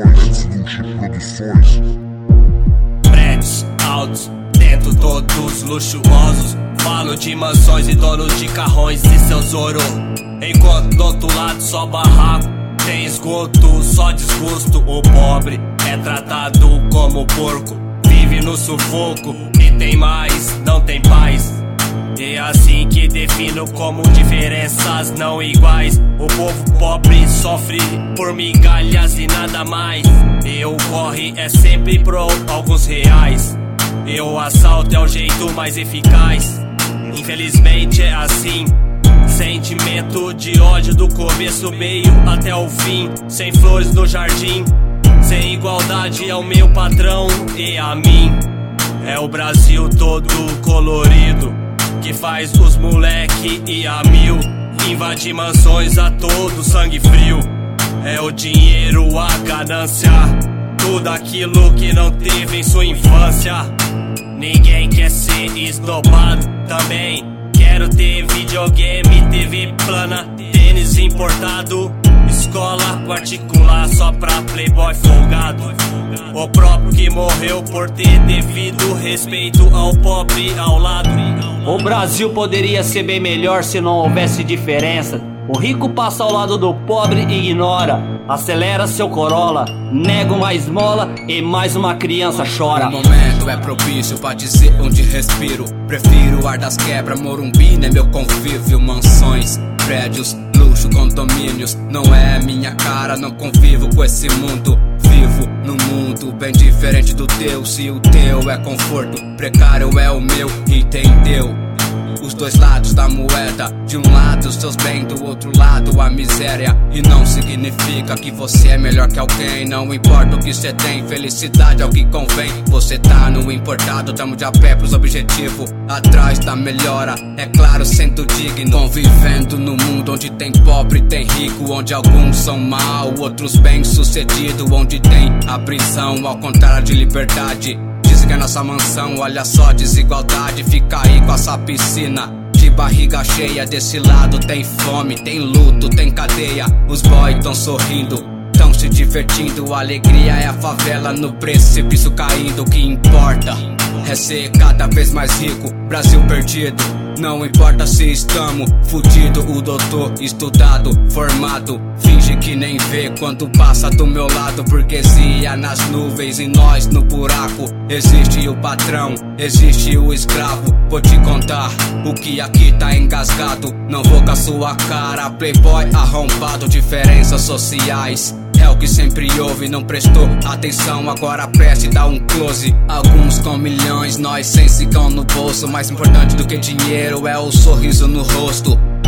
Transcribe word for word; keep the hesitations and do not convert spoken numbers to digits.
Produções. Prédios altos, dentro todos luxuosos. Falo de mansões e donos de carrões e seus ouro. Enquanto do outro lado só barraco, tem esgoto, só desgosto. O pobre é tratado como porco, vive no sufoco e tem mais, não tem paz. E é assim que defino como diferenças não iguais. O povo pobre sofre por migalhas e nada mais. E o corre é sempre pro alguns reais. E o assalto é o jeito mais eficaz. Infelizmente é assim. Sentimento de ódio do começo, meio até o fim. Sem flores no jardim, sem igualdade ao meu patrão e a mim. É o Brasil todo colorido que faz os moleque e a mil invadir mansões a todo sangue frio. É o dinheiro, a ganância, tudo aquilo que não teve em sua infância. Ninguém quer ser esnobado também. Quero ter videogame, T V plana, tênis importado, escola particular só pra playboy folgado. O próprio que morreu por ter devido respeito ao pobre ao lado. O Brasil poderia ser bem melhor se não houvesse diferença. O rico passa ao lado do pobre e ignora. Acelera seu Corolla, nega uma esmola e mais uma criança chora. O momento é propício pra dizer onde respiro. Prefiro o ar das quebras, Morumbi é meu convívio. Mansões, prédios, luxo, condomínios. Não é minha cara, não convivo com esse mundo. Vivo num mundo bem diferente do teu. Se o teu é conforto, precário é o meu, entendeu? Os dois lados da moeda, de um lado os seus bens, do outro lado a miséria. E não significa que você é melhor que alguém. Não importa o que você tem, felicidade é o que convém. Você tá no importado, tamo de a pé pros objetivos. Atrás da melhora, é claro, sendo digno. Convivendo no mundo onde tem pobre e tem rico, onde alguns são mal, outros bem sucedidos, onde tem a prisão ao contrário de liberdade. Que é nossa mansão, olha só, desigualdade. Fica aí com essa piscina de barriga cheia. Desse lado tem fome, tem luto, tem cadeia. Os boys tão sorrindo, tão se divertindo. A alegria é a favela no precipício caindo. O que importa é ser cada vez mais rico. Brasil perdido, não importa se estamos fudido. O doutor estudado, formado, finge que nem vê quando passa do meu lado. Burguesia nas nuvens e nós no buraco. Existe o patrão, existe o escravo. Vou te contar o que aqui tá engasgado. Não vou com a sua cara, playboy arrombado. Diferenças sociais é o que sempre houve, não prestou atenção, agora preste e dá um close. Alguns com milhões, nós sem cicão no bolso. Mais importante do que dinheiro é o sorriso no rosto.